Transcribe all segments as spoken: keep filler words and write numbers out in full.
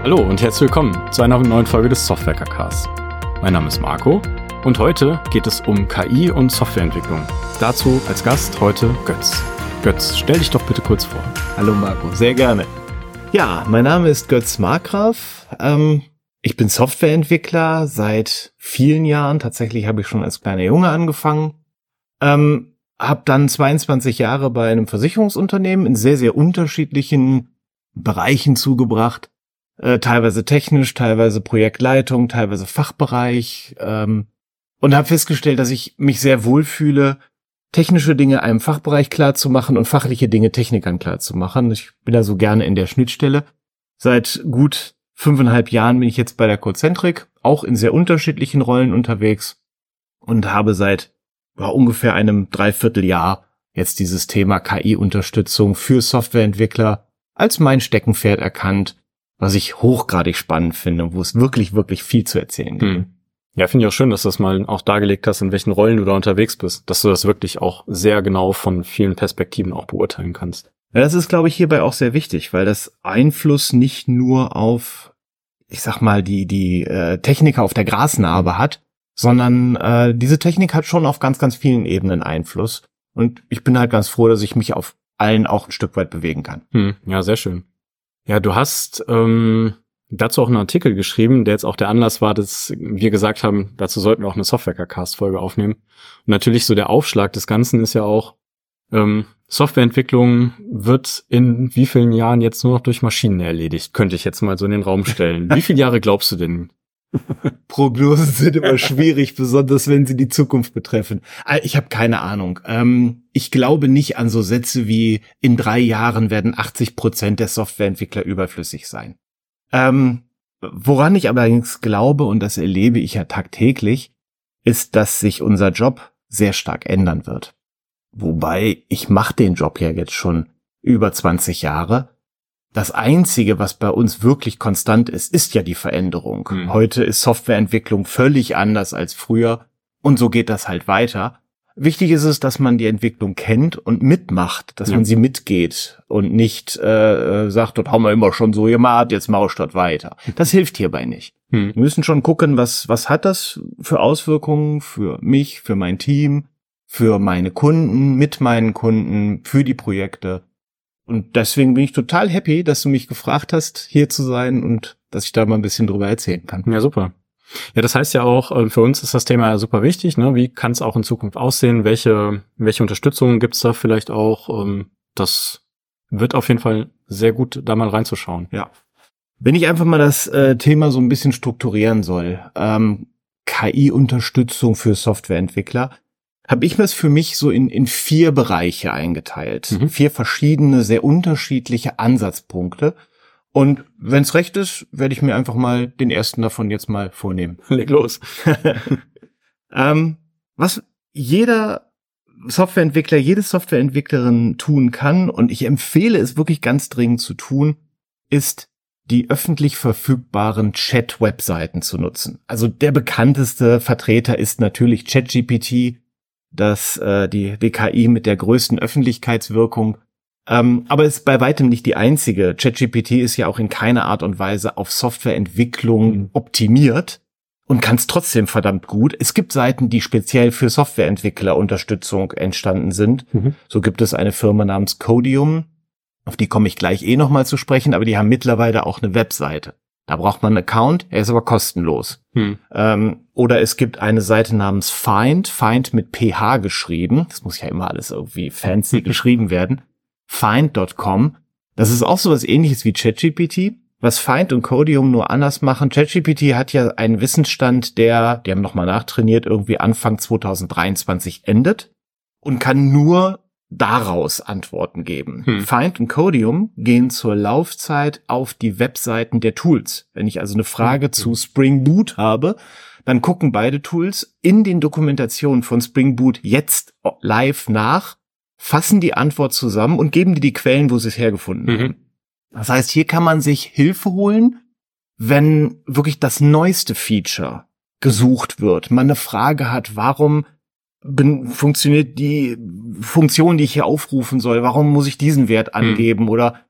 Hallo und herzlich willkommen zu einer neuen Folge des Software-Cast. Mein Name ist Marco und heute geht es um K I und Softwareentwicklung. Dazu als Gast heute Götz. Götz, stell dich doch bitte kurz vor. Hallo Marco, sehr gerne. Ja, mein Name ist Götz Markgraf. Ähm, ich bin Softwareentwickler seit vielen Jahren. Tatsächlich habe ich schon als kleiner Junge angefangen. Ähm, habe dann zweiundzwanzig Jahre bei einem Versicherungsunternehmen in sehr, sehr unterschiedlichen Bereichen zugebracht. Äh, teilweise technisch, teilweise Projektleitung, teilweise Fachbereich. Ähm, und habe festgestellt, dass ich mich sehr wohlfühle, technische Dinge einem Fachbereich klar zu machen und fachliche Dinge Technikern klar zu machen. Ich bin da so gerne in der Schnittstelle. Seit gut fünfeinhalb Jahren bin ich jetzt bei der Cozentric, auch in sehr unterschiedlichen Rollen unterwegs und habe seit ja, ungefähr einem Dreivierteljahr jetzt dieses Thema K I-Unterstützung für Softwareentwickler als mein Steckenpferd erkannt, was ich hochgradig spannend finde, wo es wirklich, wirklich viel zu erzählen gibt. Hm. Ja, finde ich auch schön, dass du das mal auch dargelegt hast, in welchen Rollen du da unterwegs bist, dass du das wirklich auch sehr genau von vielen Perspektiven auch beurteilen kannst. Ja, das ist, glaube ich, hierbei auch sehr wichtig, weil das Einfluss nicht nur auf, ich sag mal, die die äh, Techniker auf der Grasnarbe hat, sondern äh, diese Technik hat schon auf ganz, ganz vielen Ebenen Einfluss. Und ich bin halt ganz froh, dass ich mich auf allen auch ein Stück weit bewegen kann. Hm, ja, sehr schön. Ja, du hast ähm, dazu auch einen Artikel geschrieben, der jetzt auch der Anlass war, dass wir gesagt haben, dazu sollten wir auch eine Software-Cast-Folge aufnehmen. Und natürlich so der Aufschlag des Ganzen ist ja auch, ähm, Softwareentwicklung wird in wie vielen Jahren jetzt nur noch durch Maschinen erledigt? Könnte ich jetzt mal so in den Raum stellen. Wie viele Jahre glaubst du denn? Prognosen sind immer schwierig, besonders wenn sie die Zukunft betreffen. Ich habe keine Ahnung. Ich glaube nicht an so Sätze wie, in drei Jahren werden achtzig Prozent der Softwareentwickler überflüssig sein. Ähm, woran ich allerdings glaube, und das erlebe ich ja tagtäglich, ist, dass sich unser Job sehr stark ändern wird. Wobei, ich mache den Job ja jetzt schon über zwanzig Jahre. Das Einzige, was bei uns wirklich konstant ist, ist ja die Veränderung. Mhm. Heute ist Softwareentwicklung völlig anders als früher und so geht das halt weiter. Wichtig ist es, dass man die Entwicklung kennt und mitmacht, dass ja. man sie mitgeht und nicht äh, sagt, dort haben wir immer schon so gemacht, jetzt mache ich dort weiter. Das hilft hierbei nicht. Mhm. Wir müssen schon gucken, was was hat das für Auswirkungen für mich, für mein Team, für meine Kunden, mit meinen Kunden, für die Projekte. Und deswegen bin ich total happy, dass du mich gefragt hast, hier zu sein und dass ich da mal ein bisschen drüber erzählen kann. Ja, super. Ja, das heißt ja auch, für uns ist das Thema ja super wichtig, ne? Wie kann es auch in Zukunft aussehen? Welche welche Unterstützung gibt's da vielleicht auch? Das wird auf jeden Fall sehr gut, da mal reinzuschauen. Ja. Wenn ich einfach mal das äh, Thema so ein bisschen strukturieren soll, ähm, K I-Unterstützung für Softwareentwickler, habe ich mir es für mich so in in vier Bereiche eingeteilt. Mhm. Vier verschiedene, sehr unterschiedliche Ansatzpunkte. Und wenn es recht ist, werde ich mir einfach mal den ersten davon jetzt mal vornehmen. Leg los. ähm, was jeder Softwareentwickler, jede Softwareentwicklerin tun kann, und ich empfehle es wirklich ganz dringend zu tun, ist, die öffentlich verfügbaren Chat-Webseiten zu nutzen. Also der bekannteste Vertreter ist natürlich ChatGPT, das äh, die, die K I mit der größten Öffentlichkeitswirkung. Ähm, aber es ist bei weitem nicht die einzige. ChatGPT ist ja auch in keiner Art und Weise auf Softwareentwicklung mhm. optimiert und kann es trotzdem verdammt gut. Es gibt Seiten, die speziell für Softwareentwickler Unterstützung entstanden sind. Mhm. So gibt es eine Firma namens Codium, auf die komme ich gleich eh nochmal zu sprechen, aber die haben mittlerweile auch eine Webseite. Da braucht man einen Account, er ist aber kostenlos. Hm. Ähm, oder es gibt eine Seite namens Find, Find mit P H geschrieben. Das muss ja immer alles irgendwie fancy geschrieben werden. Find Punkt com. Das ist auch sowas Ähnliches wie ChatGPT. Was Find und Codium nur anders machen. ChatGPT hat ja einen Wissensstand, der, die haben nochmal nachtrainiert, irgendwie Anfang zwanzig dreiundzwanzig endet und kann nur daraus Antworten geben. Hm. Find und Codium gehen zur Laufzeit auf die Webseiten der Tools. Wenn ich also eine Frage hm. zu Spring Boot habe, dann gucken beide Tools in den Dokumentationen von Spring Boot jetzt live nach, fassen die Antwort zusammen und geben dir die Quellen, wo sie es hergefunden mhm. haben. Das heißt, hier kann man sich Hilfe holen, wenn wirklich das neueste Feature gesucht wird. Man eine Frage hat, warum bin, funktioniert die Funktion, die ich hier aufrufen soll, warum muss ich diesen Wert angeben? Hm. Oder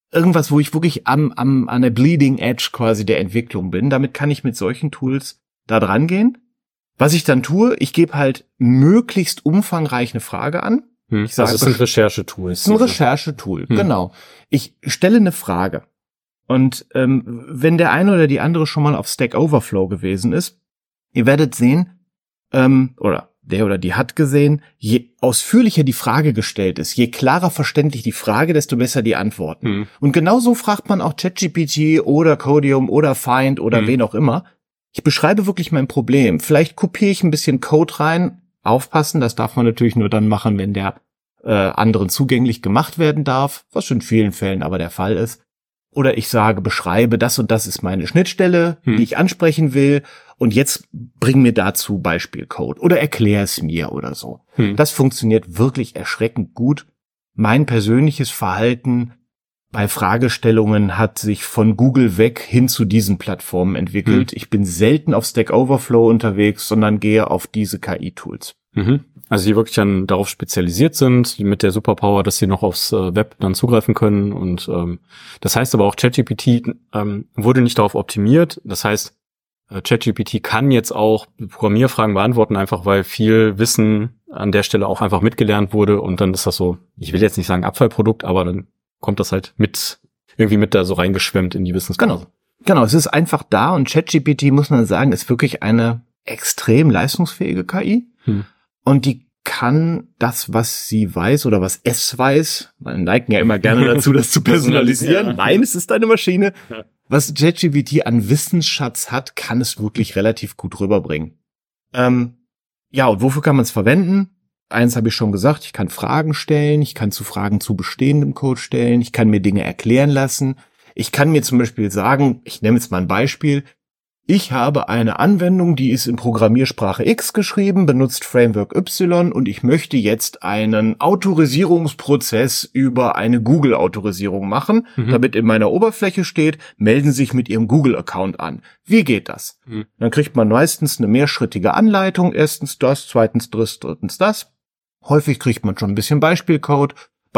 irgendwas, wo ich wirklich am, am, an der Bleeding Edge quasi der Entwicklung bin. Damit kann ich mit solchen Tools da dran gehen. Was ich dann tue, ich gebe halt möglichst umfangreich eine Frage an. Hm. Ich sage, also es sind Recherchetool. Es ist ein Recherchetool, hm. genau. Ich stelle eine Frage. Und ähm, wenn der eine oder die andere schon mal auf Stack Overflow gewesen ist, ihr werdet sehen, ähm, oder der oder die hat gesehen, je ausführlicher die Frage gestellt ist, je klarer verständlich die Frage, desto besser die Antworten. Hm. Und genauso fragt man auch ChatGPT oder Codium oder Find oder hm. wen auch immer. Ich beschreibe wirklich mein Problem. Vielleicht kopiere ich ein bisschen Code rein. Aufpassen, das darf man natürlich nur dann machen, wenn der äh, anderen zugänglich gemacht werden darf, was in vielen Fällen aber der Fall ist. Oder ich sage, beschreibe, das und das ist meine Schnittstelle, hm. die ich ansprechen will, und jetzt bring mir dazu Beispielcode oder erklär es mir oder so. Hm. Das funktioniert wirklich erschreckend gut. Mein persönliches Verhalten bei Fragestellungen hat sich von Google weg hin zu diesen Plattformen entwickelt. Hm. Ich bin selten auf Stack Overflow unterwegs, sondern gehe auf diese K I-Tools. Mhm. Also die wirklich dann darauf spezialisiert sind, mit der Superpower, dass sie noch aufs äh, Web dann zugreifen können. Und ähm, das heißt aber auch, ChatGPT ähm, wurde nicht darauf optimiert. Das heißt, äh, ChatGPT kann jetzt auch Programmierfragen beantworten, einfach weil viel Wissen an der Stelle auch einfach mitgelernt wurde. Und dann ist das so, ich will jetzt nicht sagen Abfallprodukt, aber dann kommt das halt mit irgendwie mit da so reingeschwemmt in die Wissensbase. Genau, genau. Es ist einfach da, und ChatGPT, muss man sagen, ist wirklich eine extrem leistungsfähige K I. Hm. Und die kann das, was sie weiß oder was es weiß, man neigt ja immer gerne dazu, das zu personalisieren. Ja. Nein, es ist eine Maschine. Ja. Was ChatGPT an Wissensschatz hat, kann es wirklich relativ gut rüberbringen. Ähm, ja, und wofür kann man es verwenden? Eins habe ich schon gesagt, ich kann Fragen stellen, ich kann zu Fragen zu bestehendem Code stellen, ich kann mir Dinge erklären lassen. Ich kann mir zum Beispiel sagen, ich nehme jetzt mal ein Beispiel, ich habe eine Anwendung, die ist in Programmiersprache X geschrieben, benutzt Framework Y, und ich möchte jetzt einen Autorisierungsprozess über eine Google-Autorisierung machen, mhm. damit in meiner Oberfläche steht, melden Sie sich mit Ihrem Google-Account an. Wie geht das? Mhm. Dann kriegt man meistens eine mehrschrittige Anleitung, erstens das, zweitens das, drittens das. Häufig kriegt man schon ein bisschen Beispielcode,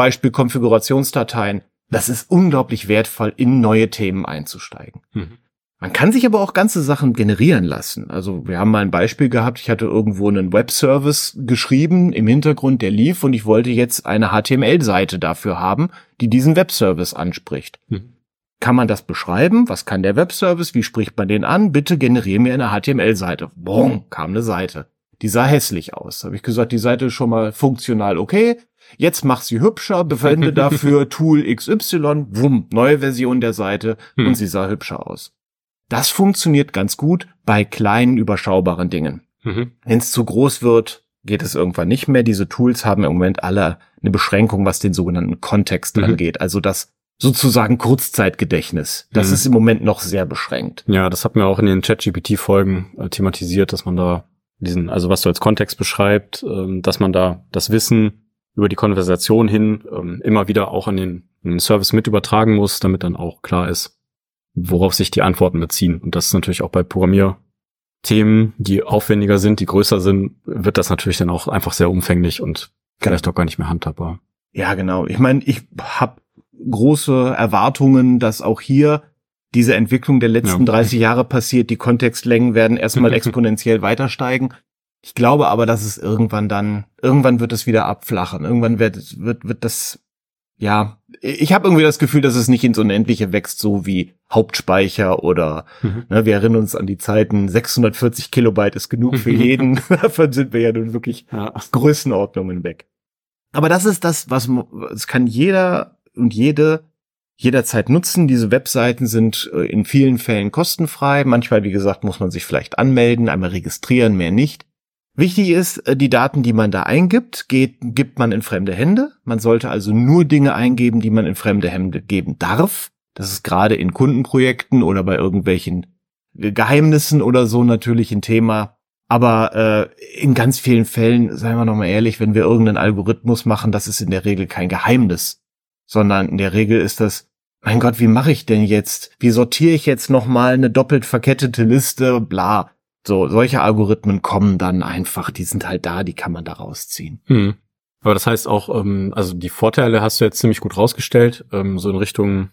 Beispielkonfigurationsdateien. Das ist unglaublich wertvoll, in neue Themen einzusteigen. Mhm. Man kann sich aber auch ganze Sachen generieren lassen. Also wir haben mal ein Beispiel gehabt, ich hatte irgendwo einen Webservice geschrieben im Hintergrund, der lief, und ich wollte jetzt eine H T M L-Seite dafür haben, die diesen Webservice anspricht. Mhm. Kann man das beschreiben? Was kann der Webservice? Wie spricht man den an? Bitte generiere mir eine H T M L-Seite. Boom, kam eine Seite. Die sah hässlich aus. Habe ich gesagt, die Seite ist schon mal funktional okay. Jetzt mach sie hübscher, verwende dafür Tool X Y, wumm, neue Version der Seite, mhm. und sie sah hübscher aus. Das funktioniert ganz gut bei kleinen, überschaubaren Dingen. Mhm. Wenn es zu groß wird, geht es irgendwann nicht mehr. Diese Tools haben im Moment alle eine Beschränkung, was den sogenannten Kontext mhm. angeht. Also das sozusagen Kurzzeitgedächtnis. Das mhm. ist im Moment noch sehr beschränkt. Ja, das hat mir auch in den ChatGPT-Folgen äh, thematisiert, dass man da diesen, also was du als Kontext beschreibt, ähm, dass man da das Wissen über die Konversation hin ähm, immer wieder auch an den, an den Service mit übertragen muss, damit dann auch klar ist, worauf sich die Antworten beziehen. Und das ist natürlich auch bei Programmierthemen, die aufwendiger sind, die größer sind, wird das natürlich dann auch einfach sehr umfänglich und vielleicht auch gar nicht mehr handhabbar. Ja, genau. Ich meine, ich habe große Erwartungen, dass auch hier diese Entwicklung der letzten ja. dreißig Jahre passiert. Die Kontextlängen werden erstmal exponentiell weiter steigen. Ich glaube aber, dass es irgendwann dann, irgendwann wird es wieder abflachen. Irgendwann wird, wird, wird das, ja, ich habe irgendwie das Gefühl, dass es nicht ins Unendliche wächst, so wie Hauptspeicher oder, mhm. ne, wir erinnern uns an die Zeiten, sechshundertvierzig Kilobyte ist genug für jeden. Davon sind wir ja nun wirklich ja. Größenordnungen weg. Aber das ist das, was, es kann jeder und jede jederzeit nutzen. Diese Webseiten sind in vielen Fällen kostenfrei. Manchmal, wie gesagt, muss man sich vielleicht anmelden, einmal registrieren, mehr nicht. Wichtig ist, die Daten, die man da eingibt, geht, gibt man in fremde Hände. Man sollte also nur Dinge eingeben, die man in fremde Hände geben darf. Das ist gerade in Kundenprojekten oder bei irgendwelchen Geheimnissen oder so natürlich ein Thema. Aber äh, in ganz vielen Fällen, seien wir nochmal ehrlich, wenn wir irgendeinen Algorithmus machen, das ist in der Regel kein Geheimnis. Sondern in der Regel ist das, mein Gott, wie mache ich denn jetzt? Wie sortiere ich jetzt nochmal eine doppelt verkettete Liste? Bla. So, solche Algorithmen kommen dann einfach, die sind halt da, die kann man da rausziehen. Hm. Aber das heißt auch, ähm, also die Vorteile hast du jetzt ziemlich gut rausgestellt, ähm, so in Richtung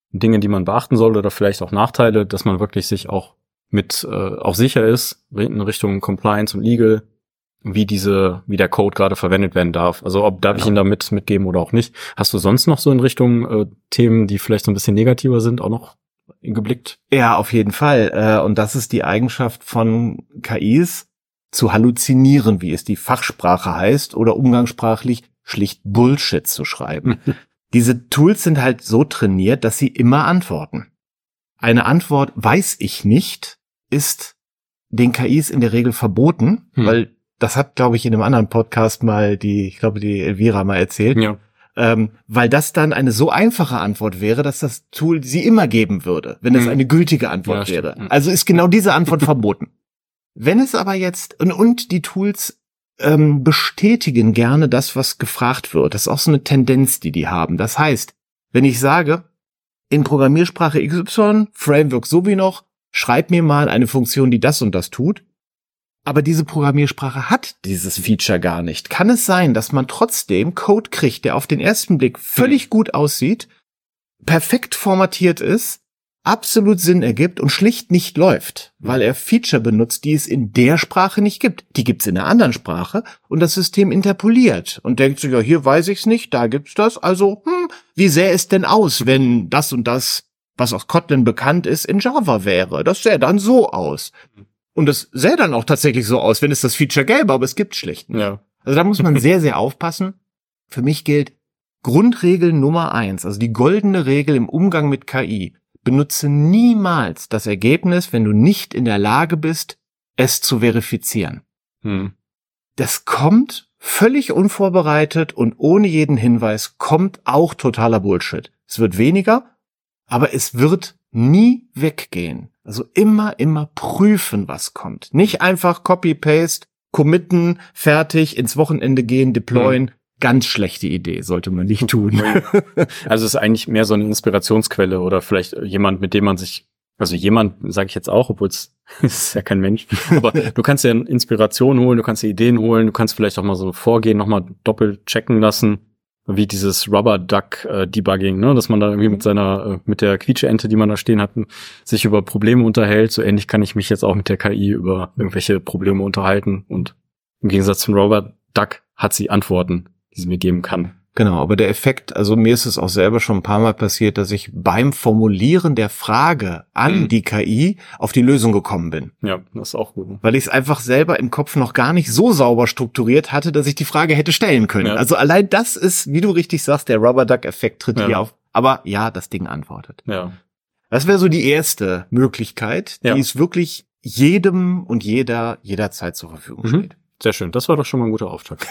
Dinge, die man beachten soll oder vielleicht auch Nachteile, dass man wirklich sich auch mit äh, auch sicher ist in Richtung Compliance und Legal, wie diese, wie der Code gerade verwendet werden darf. Also ob darf genau. ich ihn da mit, mitgeben oder auch nicht. Hast du sonst noch so in Richtung äh, Themen, die vielleicht so ein bisschen negativer sind, auch noch geblickt? Ja, auf jeden Fall. Äh, und das ist die Eigenschaft von K Is, zu halluzinieren, wie es die Fachsprache heißt, oder umgangssprachlich schlicht Bullshit zu schreiben. Diese Tools sind halt so trainiert, dass sie immer antworten. Eine Antwort weiß ich nicht ist den K Is in der Regel verboten, hm. weil das hat, glaube ich, in einem anderen Podcast mal die, ich glaube, die Elvira mal erzählt, ja. ähm, weil das dann eine so einfache Antwort wäre, dass das Tool sie immer geben würde, wenn es hm. eine gültige Antwort ja, wäre. Stimmt. Also ist genau diese Antwort verboten. Wenn es aber jetzt, und, und die Tools ähm, bestätigen gerne das, was gefragt wird. Das ist auch so eine Tendenz, die die haben. Das heißt, wenn ich sage, in Programmiersprache X Y, Framework so wie noch, schreib mir mal eine Funktion, die das und das tut, aber diese Programmiersprache hat dieses Feature gar nicht. Kann es sein, dass man trotzdem Code kriegt, der auf den ersten Blick völlig gut aussieht, perfekt formatiert ist, absolut Sinn ergibt und schlicht nicht läuft, weil er Feature benutzt, die es in der Sprache nicht gibt. Die gibt's in einer anderen Sprache und das System interpoliert und denkt sich, ja, hier weiß ich's nicht, da gibt's das, also, hm, wie sähe es denn aus, wenn das und das, was aus Kotlin bekannt ist, in Java wäre? Das sähe dann so aus. Und das sähe dann auch tatsächlich so aus, wenn es das Feature gäbe, aber es gibt's schlicht nicht. Ja. Also da muss man sehr, sehr aufpassen. Für mich gilt Grundregel Nummer eins, also die goldene Regel im Umgang mit K I. Benutze niemals das Ergebnis, wenn du nicht in der Lage bist, es zu verifizieren. Hm. Das kommt völlig unvorbereitet und ohne jeden Hinweis, kommt auch totaler Bullshit. Es wird weniger, aber es wird nie weggehen. Also immer, immer prüfen, was kommt. Nicht einfach Copy-Paste, committen, fertig, ins Wochenende gehen, deployen. Hm. Ganz schlechte Idee, sollte man nicht tun. Also es ist eigentlich mehr so eine Inspirationsquelle oder vielleicht jemand, mit dem man sich, also jemand, sage ich jetzt auch, obwohl es ist ja kein Mensch, aber du kannst ja Inspiration holen, du kannst dir Ideen holen, du kannst vielleicht auch mal so vorgehen, nochmal doppelt checken lassen, wie dieses Rubber Duck äh, Debugging, ne, dass man da irgendwie mit seiner, äh, mit der Quietscheente, die man da stehen hat, sich über Probleme unterhält. So ähnlich kann ich mich jetzt auch mit der K I über irgendwelche Probleme unterhalten und im Gegensatz zum Rubber Duck hat sie Antworten, die sie mir geben kann. Genau, aber der Effekt, also mir ist es auch selber schon ein paar Mal passiert, dass ich beim Formulieren der Frage an mhm. die K I auf die Lösung gekommen bin. Ja, das ist auch gut. Weil ich es einfach selber im Kopf noch gar nicht so sauber strukturiert hatte, dass ich die Frage hätte stellen können. Ja. Also allein das ist, wie du richtig sagst, der Rubber-Duck-Effekt tritt ja. hier auf. Aber ja, das Ding antwortet. Ja. Das wäre so die erste Möglichkeit, die ja. es wirklich jedem und jeder jederzeit zur Verfügung mhm. steht. Sehr schön, das war doch schon mal ein guter Auftakt.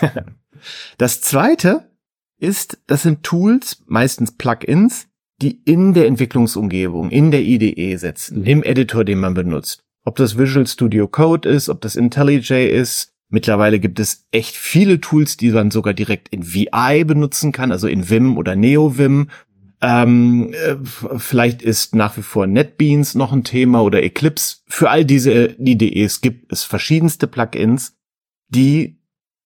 Das zweite ist, das sind Tools, meistens Plugins, die in der Entwicklungsumgebung, in der I D E sitzen, mhm. im Editor, den man benutzt. Ob das Visual Studio Code ist, ob das IntelliJ ist. Mittlerweile gibt es echt viele Tools, die man sogar direkt in V I benutzen kann, also in Vim oder NeoVim. Ähm, äh, vielleicht ist nach wie vor NetBeans noch ein Thema oder Eclipse. Für all diese I D Es gibt es verschiedenste Plugins, die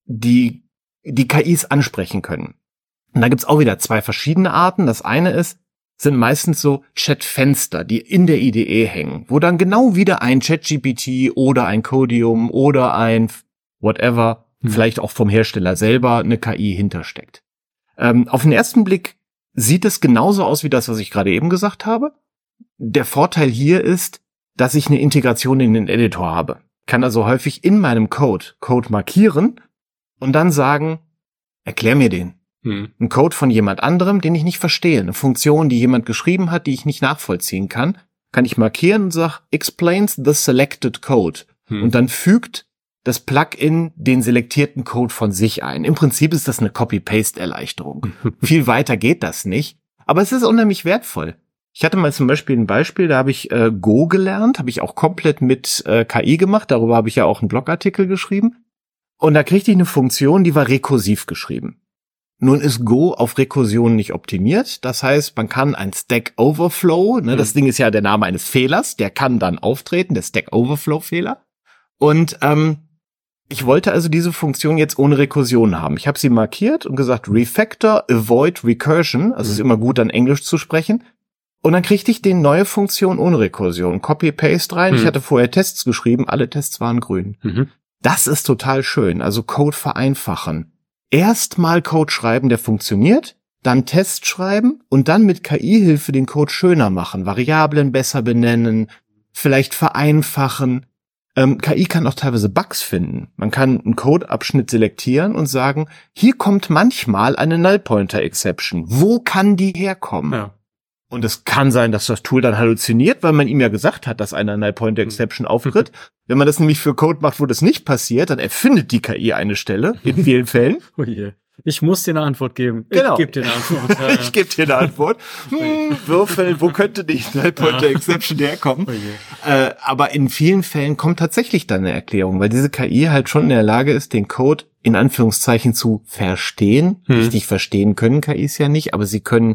die die K Is ansprechen können. Und da gibt's auch wieder zwei verschiedene Arten. Das eine ist, sind meistens so Chatfenster, die in der I D E hängen, wo dann genau wieder ein ChatGPT oder ein Codium oder ein whatever, hm. vielleicht auch vom Hersteller selber, eine K I hintersteckt. Ähm, auf den ersten Blick sieht es genauso aus wie das, was ich gerade eben gesagt habe. Der Vorteil hier ist, dass ich eine Integration in den Editor habe. Kann also häufig in meinem Code Code markieren und dann sagen, erklär mir den. Hm. Ein Code von jemand anderem, den ich nicht verstehe. Eine Funktion, die jemand geschrieben hat, die ich nicht nachvollziehen kann, kann ich markieren und sag, explains the selected code. Hm. Und dann fügt das Plugin den selektierten Code von sich ein. Im Prinzip ist das eine Copy-Paste-Erleichterung. Viel weiter geht das nicht. Aber es ist unheimlich wertvoll. Ich hatte mal zum Beispiel ein Beispiel, da habe ich äh, Go gelernt, habe ich auch komplett mit äh, K I gemacht, darüber habe ich ja auch einen Blogartikel geschrieben. Und da kriegte ich eine Funktion, die war rekursiv geschrieben. Nun ist Go auf Rekursion nicht optimiert, das heißt, man kann ein Stack Overflow, ne, mhm. das Ding ist ja der Name eines Fehlers, der kann dann auftreten, der Stack Overflow-Fehler. Und ähm, ich wollte also diese Funktion jetzt ohne Rekursion haben. Ich habe sie markiert und gesagt, Refactor, Avoid Recursion, also mhm. ist immer gut, dann Englisch zu sprechen. Und dann kriegte ich den neue Funktion ohne Rekursion. Copy-Paste rein. Mhm. Ich hatte vorher Tests geschrieben, alle Tests waren grün. Mhm. Das ist total schön. Also Code vereinfachen. Erstmal Code schreiben, der funktioniert, dann Test schreiben und dann mit K I-Hilfe den Code schöner machen, Variablen besser benennen, vielleicht vereinfachen. Ähm, K I kann auch teilweise Bugs finden. Man kann einen Codeabschnitt selektieren und sagen, hier kommt manchmal eine Null-Pointer-Exception. Wo kann die herkommen? Ja. Und es kann sein, dass das Tool dann halluziniert, weil man ihm ja gesagt hat, dass eine Null-Pointer-Exception auftritt. Wenn man das nämlich für Code macht, wo das nicht passiert, dann erfindet die K I eine Stelle, in vielen Fällen. Oh je. Ich muss dir eine Antwort geben. Genau. Ich gebe dir eine Antwort. Ja, ja. Ich gebe dir eine Antwort. Hm, würfeln, wo könnte die Null-Pointer-Exception herkommen? Oh äh, aber in vielen Fällen kommt tatsächlich dann eine Erklärung, weil diese K I halt schon in der Lage ist, den Code in Anführungszeichen zu verstehen. Hm. Richtig verstehen können K Is ja nicht, aber sie können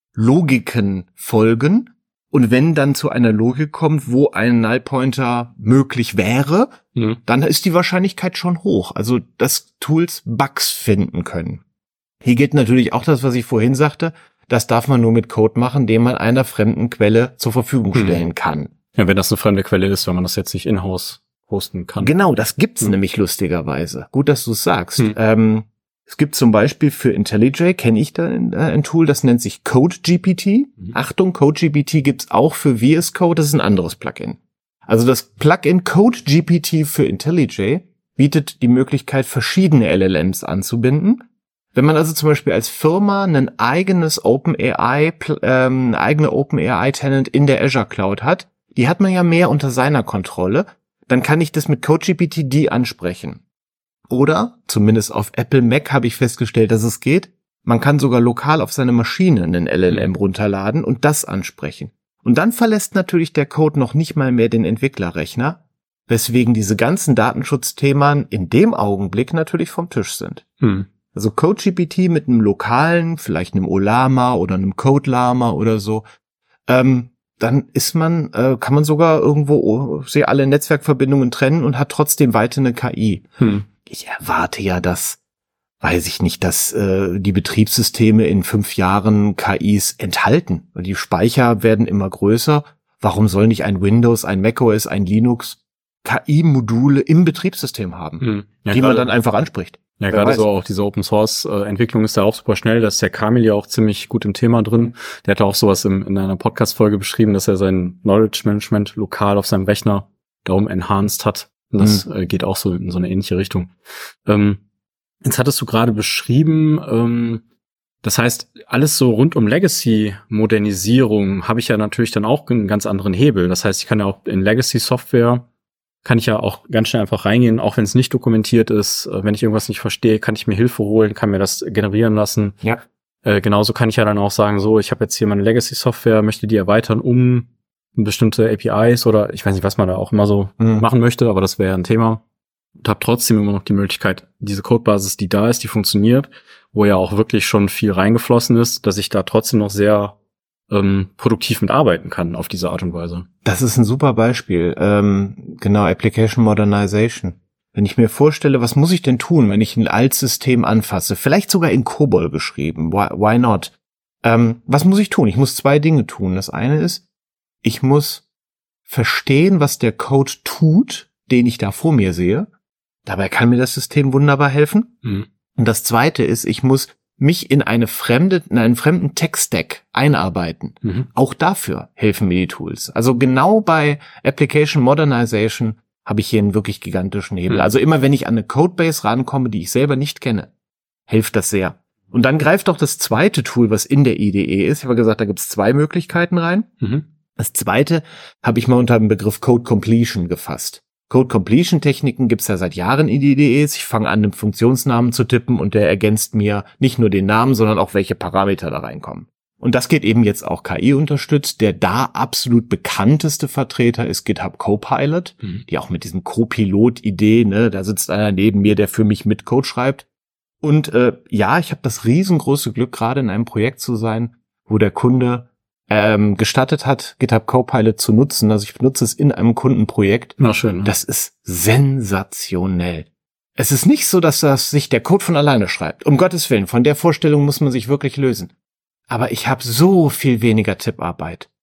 Logiken folgen. Und wenn dann zu einer Logik kommt, wo ein Null-Pointer möglich wäre, mhm. dann ist die Wahrscheinlichkeit schon hoch. Also, dass Tools Bugs finden können. Hier gilt natürlich auch das, was ich vorhin sagte. Das darf man nur mit Code machen, den man einer fremden Quelle zur Verfügung stellen mhm. kann. Ja, wenn das eine fremde Quelle ist, wenn man das jetzt nicht in-house hosten kann. Genau, das gibt's mhm. nämlich lustigerweise. Gut, dass du es sagst. Mhm. Ähm, Es gibt zum Beispiel für IntelliJ, kenne ich da ein, äh, ein Tool, das nennt sich CodeGPT. Mhm. Achtung, CodeGPT gibt's auch für V S Code, das ist ein anderes Plugin. Also das Plugin CodeGPT für IntelliJ bietet die Möglichkeit, verschiedene L L Ms anzubinden. Wenn man also zum Beispiel als Firma ein eigenes OpenAI, ähm, eine eigene OpenAI-Tenant in der Azure Cloud hat, die hat man ja mehr unter seiner Kontrolle, dann kann ich das mit CodeGPT die ansprechen. Oder, zumindest auf Apple Mac habe ich festgestellt, dass es geht, man kann sogar lokal auf seine Maschine einen L L M runterladen und das ansprechen. Und dann verlässt natürlich der Code noch nicht mal mehr den Entwicklerrechner, weswegen diese ganzen Datenschutzthemen in dem Augenblick natürlich vom Tisch sind. Hm. Also CodeGPT mit einem lokalen, vielleicht einem Olama oder einem CodeLama oder so, ähm, dann ist man, äh, kann man sogar irgendwo sie alle Netzwerkverbindungen trennen und hat trotzdem weiter eine K I. Hm. Ich erwarte ja, dass, weiß ich nicht, dass äh, die Betriebssysteme in fünf Jahren K Is enthalten. Die Speicher werden immer größer. Warum soll nicht ein Windows, ein macOS, ein Linux K I-Module im Betriebssystem haben, hm. ja, die grade, man dann einfach anspricht? Ja, gerade so auch diese Open-Source-Entwicklung ist da auch super schnell. Da ist der Kamil ja auch ziemlich gut im Thema drin. Der hat auch sowas im, in einer Podcast-Folge beschrieben, dass er sein Knowledge-Management lokal auf seinem Rechner darum enhanced hat. Und das mhm. äh, geht auch so in so eine ähnliche Richtung. Ähm, jetzt hattest du gerade beschrieben, ähm, das heißt, alles so rund um Legacy-Modernisierung habe ich ja natürlich dann auch einen ganz anderen Hebel. Das heißt, ich kann ja auch in Legacy-Software kann ich ja auch ganz schnell einfach reingehen, auch wenn es nicht dokumentiert ist. Wenn ich irgendwas nicht verstehe, kann ich mir Hilfe holen, kann mir das generieren lassen. Ja. Äh, genauso kann ich ja dann auch sagen, so, ich habe jetzt hier meine Legacy-Software, möchte die erweitern um bestimmte A P Is oder ich weiß nicht, was man da auch immer so mhm. machen möchte, aber das wäre ein Thema. Und habe trotzdem immer noch die Möglichkeit, diese Codebasis, die da ist, die funktioniert, wo ja auch wirklich schon viel reingeflossen ist, dass ich da trotzdem noch sehr ähm, produktiv mitarbeiten kann auf diese Art und Weise. Das ist ein super Beispiel. Ähm, genau, Application Modernization. Wenn ich mir vorstelle, was muss ich denn tun, wenn ich ein Altsystem anfasse? Vielleicht sogar in COBOL geschrieben. Why, why not? Ähm, was muss ich tun? Ich muss zwei Dinge tun. Das eine ist, ich muss verstehen, was der Code tut, den ich da vor mir sehe. Dabei kann mir das System wunderbar helfen. Mhm. Und das zweite ist, ich muss mich in eine fremde, in einen fremden Tech-Stack einarbeiten. Mhm. Auch dafür helfen mir die Tools. Also genau bei Application Modernization habe ich hier einen wirklich gigantischen Hebel. Mhm. Also immer wenn ich an eine Codebase rankomme, die ich selber nicht kenne, hilft das sehr. Und dann greift auch das zweite Tool, was in der I D E ist. Ich habe gesagt, da gibt es zwei Möglichkeiten rein. Mhm. Das zweite habe ich mal unter dem Begriff Code Completion gefasst. Code Completion Techniken gibt's ja seit Jahren in I D Es. Ich fange an, einen Funktionsnamen zu tippen und der ergänzt mir nicht nur den Namen, sondern auch welche Parameter da reinkommen. Und das geht eben jetzt auch K I unterstützt. Der da absolut bekannteste Vertreter ist GitHub Copilot, mhm. die auch mit diesem Copilot-Idee, ne, da sitzt einer neben mir, der für mich mit Code schreibt. Und äh, ja, ich habe das riesengroße Glück, gerade in einem Projekt zu sein, wo der Kunde ähm, gestattet hat, GitHub Copilot zu nutzen. Also ich benutze es in einem Kundenprojekt. Na schön. Ne? Das ist sensationell. Es ist nicht so, dass das sich der Code von alleine schreibt. Um Gottes Willen, von der Vorstellung muss man sich wirklich lösen. Aber ich habe so viel weniger Tipparbeit.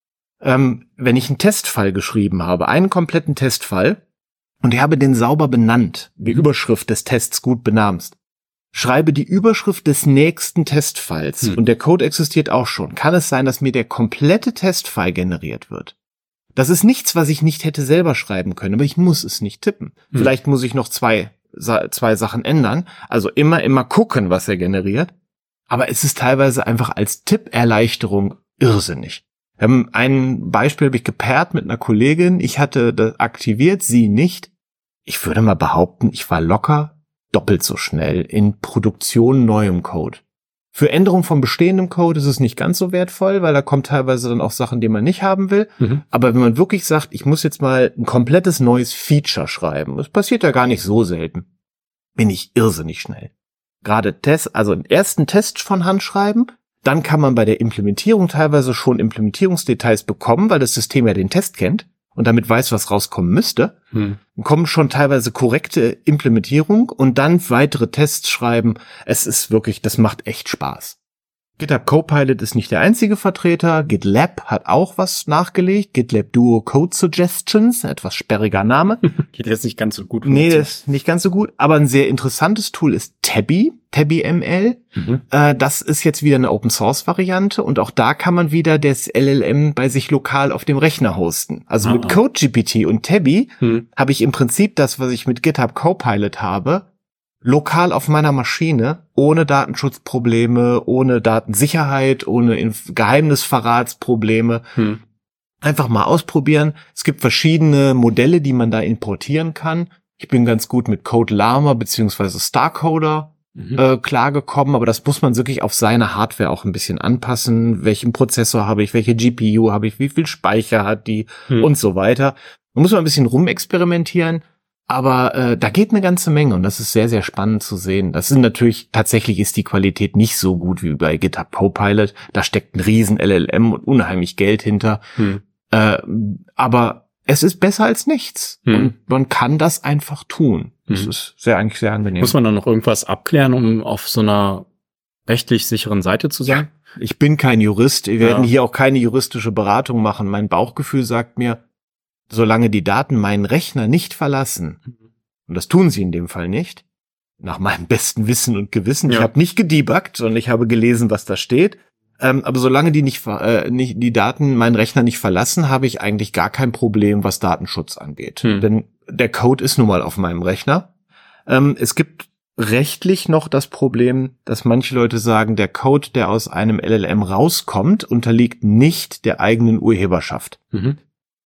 ähm, wenn ich einen Testfall geschrieben habe, einen kompletten Testfall, und ich habe den sauber benannt, die Überschrift des Tests gut benamst, schreibe die Überschrift des nächsten Testfalls, hm. und der Code existiert auch schon, kann es sein, dass mir der komplette Testfall generiert wird. Das ist nichts, was ich nicht hätte selber schreiben können, aber ich muss es nicht tippen. Hm. Vielleicht muss ich noch zwei, zwei Sachen ändern, also immer, immer gucken, was er generiert, aber es ist teilweise einfach als Tipperleichterung irrsinnig. Wir haben ein Beispiel habe ich gepaart mit einer Kollegin, ich hatte das aktiviert, sie nicht. Ich würde mal behaupten, ich war locker doppelt so schnell in Produktion neuem Code. Für Änderung von bestehendem Code ist es nicht ganz so wertvoll, weil da kommt teilweise dann auch Sachen, die man nicht haben will. Mhm. Aber wenn man wirklich sagt, ich muss jetzt mal ein komplettes neues Feature schreiben, das passiert ja gar nicht so selten, bin ich irrsinnig schnell. Gerade Test, also den ersten Test von Hand schreiben, dann kann man bei der Implementierung teilweise schon Implementierungsdetails bekommen, weil das System ja den Test kennt und damit weiß, was rauskommen müsste. Hm. Dann kommen schon teilweise korrekte Implementierung und dann weitere Tests schreiben. Es ist wirklich, das macht echt Spaß. GitHub Copilot ist nicht der einzige Vertreter. GitLab hat auch was nachgelegt. GitLab Duo Code Suggestions, etwas sperriger Name. Geht jetzt nicht ganz so gut. Nee, das ist nicht ganz so gut. Aber ein sehr interessantes Tool ist Tabby, Tabby M L. Mhm. Äh, das ist jetzt wieder eine Open-Source-Variante. Und auch da kann man wieder das L L M bei sich lokal auf dem Rechner hosten. Also ah, mit CodeGPT und Tabby mhm. habe ich im Prinzip das, was ich mit GitHub Copilot habe, lokal auf meiner Maschine, ohne Datenschutzprobleme, ohne Datensicherheit, ohne Inf- Geheimnisverratsprobleme. Hm. Einfach mal ausprobieren. Es gibt verschiedene Modelle, die man da importieren kann. Ich bin ganz gut mit CodeLlama beziehungsweise Starcoder mhm. äh, klargekommen, aber das muss man wirklich auf seine Hardware auch ein bisschen anpassen. Welchen Prozessor habe ich, welche G P U habe ich, wie viel Speicher hat die hm. und so weiter. Man muss mal ein bisschen rumexperimentieren. Aber äh, da geht eine ganze Menge und das ist sehr, sehr spannend zu sehen. Das ist natürlich, tatsächlich ist die Qualität nicht so gut wie bei GitHub Copilot. Da steckt ein riesen L L M und unheimlich Geld hinter. Hm. Äh, aber es ist besser als nichts. Hm. Und man kann das einfach tun. Das hm. ist sehr, eigentlich sehr angenehm. Muss man dann noch irgendwas abklären, um auf so einer rechtlich sicheren Seite zu sein? Ja. Ich bin kein Jurist. Wir ja. werden hier auch keine juristische Beratung machen. Mein Bauchgefühl sagt mir, solange die Daten meinen Rechner nicht verlassen, und das tun sie in dem Fall nicht, nach meinem besten Wissen und Gewissen, ja. ich habe nicht gedebuggt, sondern ich habe gelesen, was da steht, ähm, aber solange die nicht, äh, nicht die Daten meinen Rechner nicht verlassen, habe ich eigentlich gar kein Problem, was Datenschutz angeht. Hm. Denn der Code ist nun mal auf meinem Rechner. Ähm, es gibt rechtlich noch das Problem, dass manche Leute sagen, der Code, der aus einem L L M rauskommt, unterliegt nicht der eigenen Urheberschaft. Mhm.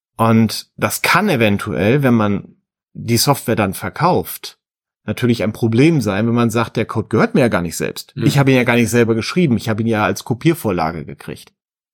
Und das kann eventuell, wenn man die Software dann verkauft, natürlich ein Problem sein, wenn man sagt, der Code gehört mir ja gar nicht selbst. Hm. Ich habe ihn ja gar nicht selber geschrieben. Ich habe ihn ja als Kopiervorlage gekriegt.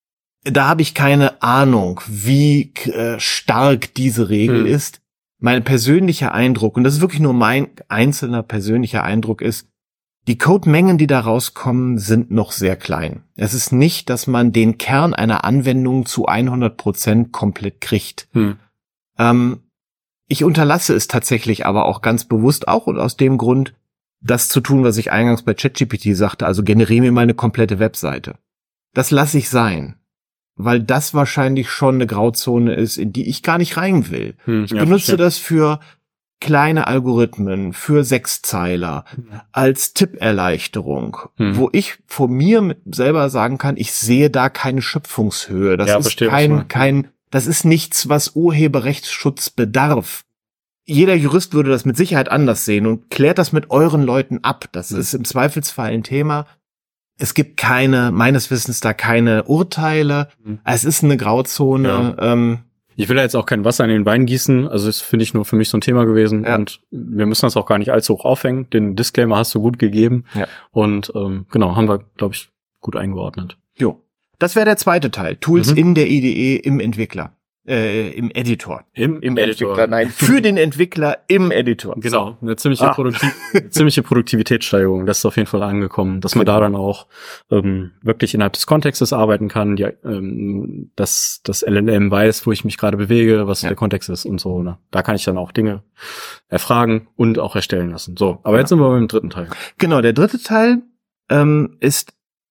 Da habe ich keine Ahnung, wie äh, stark diese Regel hm. ist. Mein persönlicher Eindruck, und das ist wirklich nur mein einzelner persönlicher Eindruck, ist, die Codemengen, die da rauskommen, sind noch sehr klein. Es ist nicht, dass man den Kern einer Anwendung zu hundert Prozent komplett kriegt. Hm. Ähm, ich unterlasse es tatsächlich aber auch ganz bewusst auch und aus dem Grund, das zu tun, was ich eingangs bei ChatGPT sagte, also generiere mir mal eine komplette Webseite. Das lasse ich sein, weil das wahrscheinlich schon eine Grauzone ist, in die ich gar nicht rein will. Hm, ich ja, benutze verstehe. das für kleine Algorithmen, für Sechszeiler, als Tipperleichterung, hm. wo ich von mir mit selber sagen kann, ich sehe da keine Schöpfungshöhe. Das ja, ist verstehe, kein, kein, das ist nichts, was Urheberrechtsschutz bedarf. Jeder Jurist würde das mit Sicherheit anders sehen und klärt das mit euren Leuten ab. Das hm. ist im Zweifelsfall ein Thema. Es gibt keine, meines Wissens da keine Urteile. Hm. Es ist eine Grauzone. Ja. Ähm, Ich will da jetzt auch kein Wasser in den Wein gießen, also das finde ich nur für mich so ein Thema gewesen ja. und wir müssen das auch gar nicht allzu hoch aufhängen. Den Disclaimer hast du gut gegeben ja. und ähm, genau, haben wir, glaube ich, gut eingeordnet. Jo, das wäre der zweite Teil, Tools mhm. in der I D E im Entwickler, äh, im Editor. Im, im Editor. Entwickler, nein, für den Entwickler im Editor. Genau, eine ziemliche, Produktiv- ziemliche Produktivitätssteigerung, das ist auf jeden Fall angekommen, dass man da dann auch ähm, wirklich innerhalb des Kontextes arbeiten kann, die, ähm, dass das L L M weiß, wo ich mich gerade bewege, was ja. der Kontext ist und so. Ne? Da kann ich dann auch Dinge erfragen und auch erstellen lassen. So, aber ja. jetzt sind wir beim dritten Teil. Genau, der dritte Teil ähm, ist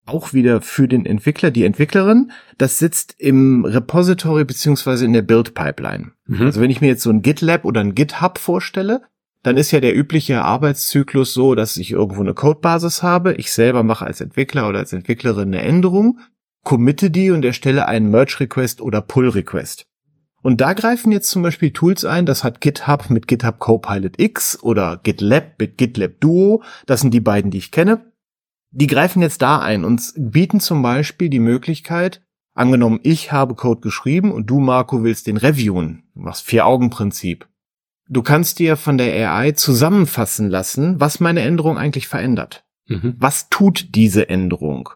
auch wieder für den Entwickler, die Entwicklerin. Das sitzt im Repository beziehungsweise in der Build-Pipeline. Mhm. Also wenn ich mir jetzt so ein GitLab oder ein GitHub vorstelle, dann ist ja der übliche Arbeitszyklus so, dass ich irgendwo eine Codebasis habe. Ich selber mache als Entwickler oder als Entwicklerin eine Änderung, committe die und erstelle einen Merge-Request oder Pull-Request. Und da greifen jetzt zum Beispiel Tools ein, das hat GitHub mit GitHub Copilot X oder GitLab mit GitLab Duo. Das sind die beiden, die ich kenne. Die greifen jetzt da ein und bieten zum Beispiel die Möglichkeit, angenommen, ich habe Code geschrieben und du, Marco, willst den reviewen. Du machst Vier-Augen-Prinzip. Du kannst dir von der A I zusammenfassen lassen, was meine Änderung eigentlich verändert. Mhm. Was tut diese Änderung?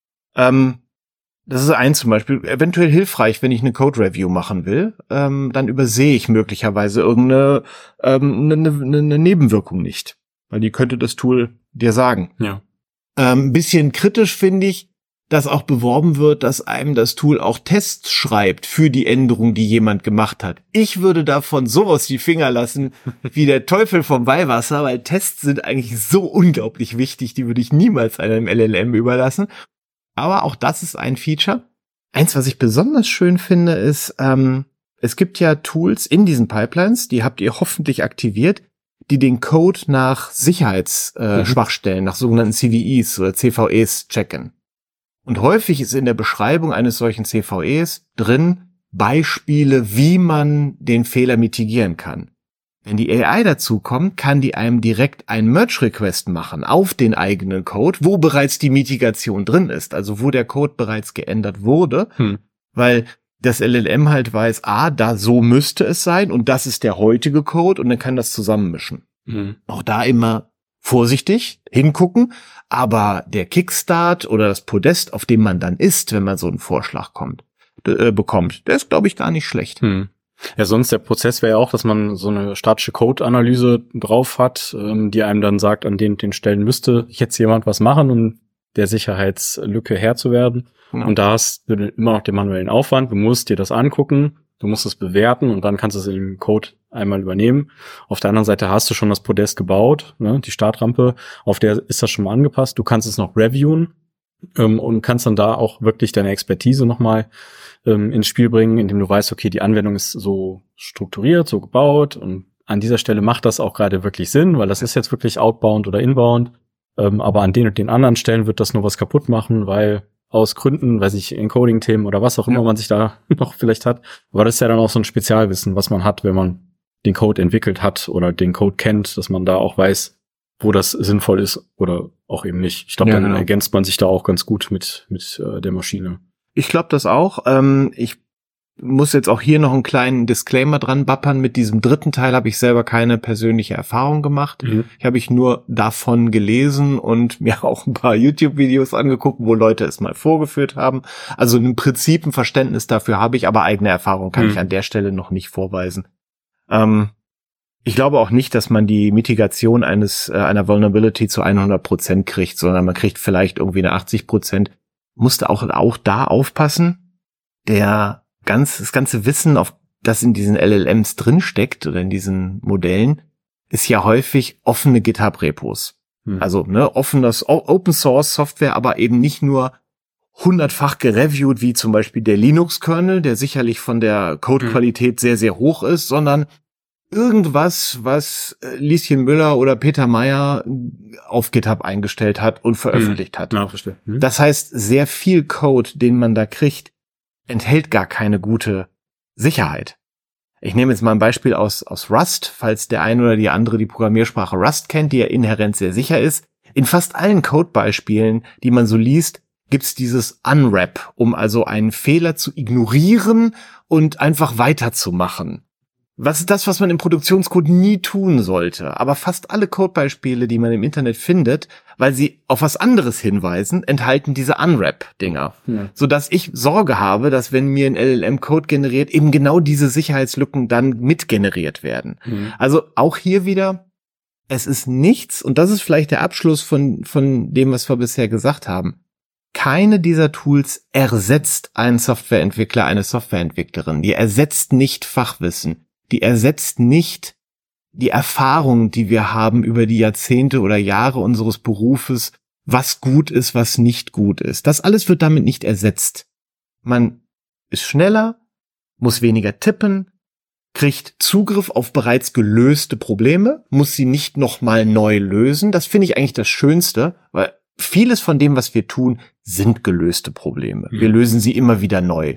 Ähm, das ist eins zum Beispiel, eventuell hilfreich, wenn ich eine Code-Review machen will, ähm, dann übersehe ich möglicherweise irgendeine ähm, eine, eine Nebenwirkung nicht. Weil die könnte das Tool dir sagen. Ja. Ähm, ein bisschen kritisch finde ich, dass auch beworben wird, dass einem das Tool auch Tests schreibt für die Änderung, die jemand gemacht hat. Ich würde davon sowas die Finger lassen, wie der Teufel vom Weihwasser, weil Tests sind eigentlich so unglaublich wichtig, die würde ich niemals einem L L M überlassen. Aber auch das ist ein Feature. Eins, was ich besonders schön finde, ist, ähm, es gibt ja Tools in diesen Pipelines, die habt ihr hoffentlich aktiviert, die den Code nach Sicherheitsschwachstellen, äh, mhm. nach sogenannten C V Es oder C V Es checken. Und häufig ist in der Beschreibung eines solchen C V Es drin Beispiele, wie man den Fehler mitigieren kann. Wenn die A I dazu kommt, kann die einem direkt einen Merge-Request machen auf den eigenen Code, wo bereits die Mitigation drin ist, also wo der Code bereits geändert wurde, hm. weil das L L M halt weiß, ah, da so müsste es sein und das ist der heutige Code und dann kann das zusammenmischen. Hm. Auch da immer vorsichtig hingucken, aber der Kickstart oder das Podest, auf dem man dann ist, wenn man so einen Vorschlag kommt, äh, bekommt, der ist, glaube ich, gar nicht schlecht. Hm. Ja, sonst der Prozess wäre ja auch, dass man so eine statische Code-Analyse drauf hat, ähm, die einem dann sagt, an den den Stellen müsste jetzt jemand was machen, um der Sicherheitslücke Herr zu werden. Ja. Und da hast du immer noch den manuellen Aufwand. Du musst dir das angucken, du musst es bewerten und dann kannst du es im Code einmal übernehmen. Auf der anderen Seite hast du schon das Podest gebaut, ne, die Startrampe, auf der ist das schon mal angepasst. Du kannst es noch reviewen ähm, und kannst dann da auch wirklich deine Expertise nochmal ähm, ins Spiel bringen, indem du weißt, okay, die Anwendung ist so strukturiert, so gebaut und an dieser Stelle macht das auch gerade wirklich Sinn, weil das ist jetzt wirklich outbound oder inbound. Ähm, aber an den und den anderen Stellen wird das nur was kaputt machen, weil aus Gründen, weiß ich, Encoding-Themen oder was auch immer ja. man sich da noch vielleicht hat. Aber das ist ja dann auch so ein Spezialwissen, was man hat, wenn man den Code entwickelt hat oder den Code kennt, dass man da auch weiß, wo das sinnvoll ist oder auch eben nicht. Ich glaube, ja, dann genau. ergänzt man sich da auch ganz gut mit mit äh, der Maschine. Ich glaube das auch. Ähm, ich muss jetzt auch hier noch einen kleinen Disclaimer dran bappern. Mit diesem dritten Teil habe ich selber keine persönliche Erfahrung gemacht. Mhm. Ich habe ich nur davon gelesen und mir auch ein paar YouTube-Videos angeguckt, wo Leute es mal vorgeführt haben. Also im Prinzip ein Verständnis dafür habe ich, aber eigene Erfahrung kann mhm. ich an der Stelle noch nicht vorweisen. Ähm, ich glaube auch nicht, dass man die Mitigation eines äh, einer Vulnerability zu hundert Prozent kriegt, sondern man kriegt vielleicht irgendwie eine achtzig Prozent. Musste auch auch da aufpassen. Der ganz das ganze Wissen, auf das in diesen L L Ms drinsteckt oder in diesen Modellen, ist ja häufig offene GitHub-Repos. Hm. Also ne, offenes Open-Source-Software, aber eben nicht nur hundertfach gereviewt wie zum Beispiel der Linux-Kernel, der sicherlich von der Codequalität hm. sehr, sehr hoch ist, sondern irgendwas, was Lieschen Müller oder Peter Meyer auf GitHub eingestellt hat und veröffentlicht hm. hat. Ja, verstehe. Hm. Das heißt, sehr viel Code, den man da kriegt, enthält gar keine gute Sicherheit. Ich nehme jetzt mal ein Beispiel aus, aus Rust, falls der eine oder die andere die Programmiersprache Rust kennt, die ja inhärent sehr sicher ist. In fast allen Codebeispielen, die man so liest, gibt's dieses Unwrap, um also einen Fehler zu ignorieren und einfach weiterzumachen. Was ist das, was man im Produktionscode nie tun sollte? Aber fast alle Codebeispiele, die man im Internet findet, weil sie auf was anderes hinweisen, enthalten diese Unwrap-Dinger. Ja. Sodass ich Sorge habe, dass wenn mir ein L L M Code generiert, eben genau diese Sicherheitslücken dann mitgeneriert werden. Mhm. Also auch hier wieder, es ist nichts, und das ist vielleicht der Abschluss von, von dem, was wir bisher gesagt haben. Keine dieser Tools ersetzt einen Softwareentwickler, eine Softwareentwicklerin. Die ersetzt nicht Fachwissen. Die ersetzt nicht die Erfahrung, die wir haben über die Jahrzehnte oder Jahre unseres Berufes was gut ist, was nicht gut ist. Das alles wird damit nicht ersetzt. Man ist schneller, muss weniger tippen, kriegt Zugriff auf bereits gelöste Probleme, muss sie nicht nochmal neu lösen. Das finde ich eigentlich das Schönste, weil vieles von dem, was wir tun, sind gelöste Probleme. Wir lösen sie immer wieder neu.